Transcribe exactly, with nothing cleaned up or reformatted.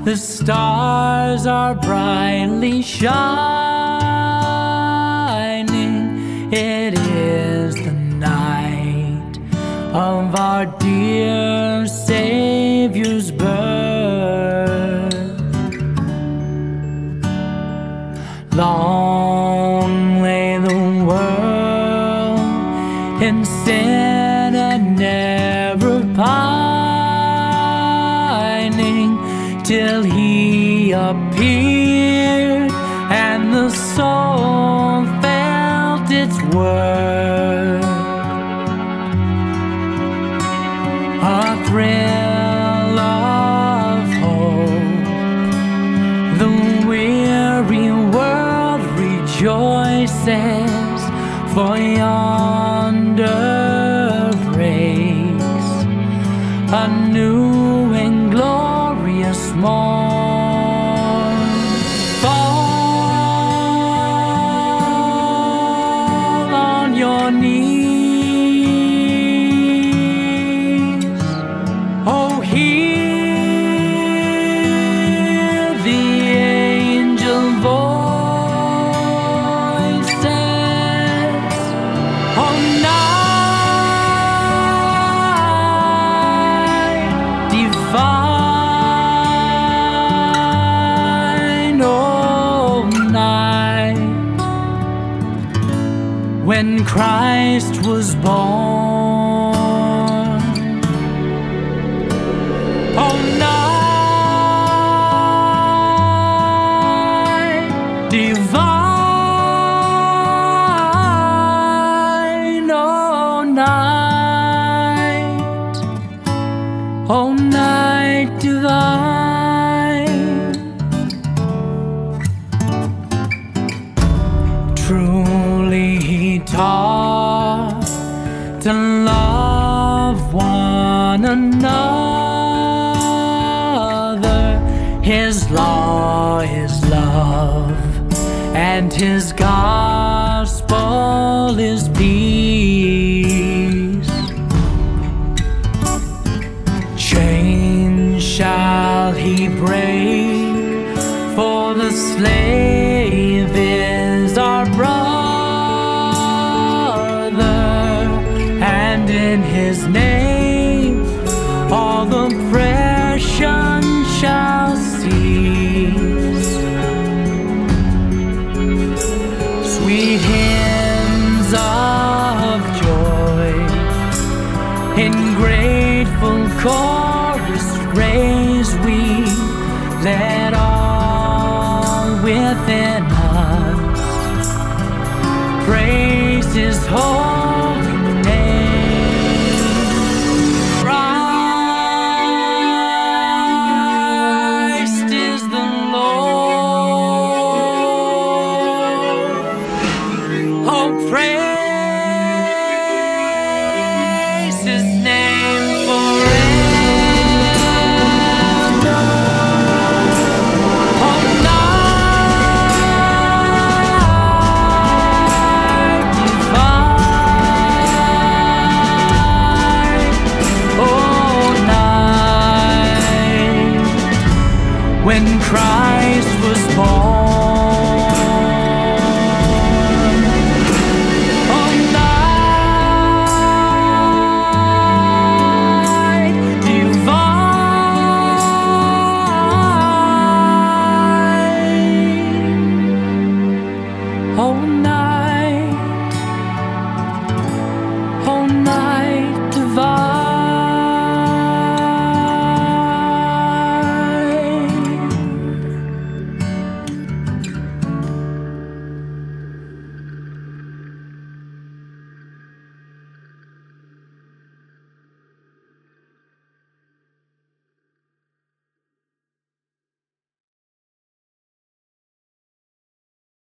The stars are brightly shining. It is the night of our dear Savior's birth. Long lay the world in sin and never pining, till He appeared and the soul felt its worth. A thrill of hope, the weary world rejoices, for yonder breaks a new and glorious morn. Fall on your knees, oh, hear the angel voices. Oh, night divine, oh, night when Christ was born. Oh, night divine, oh, night, oh, night divine. Truly He taught to love one another. His law is love, and His gospel is peace. Chains shall He break, for the slave is our brother, and in His name all oppression shall cease. Sweet hymns of joy in grateful chorus raise we, let all within us praise His holy name. Christ is the Lord. Oh, praise His name forever. Oh, night divine, oh, night when Christ was born.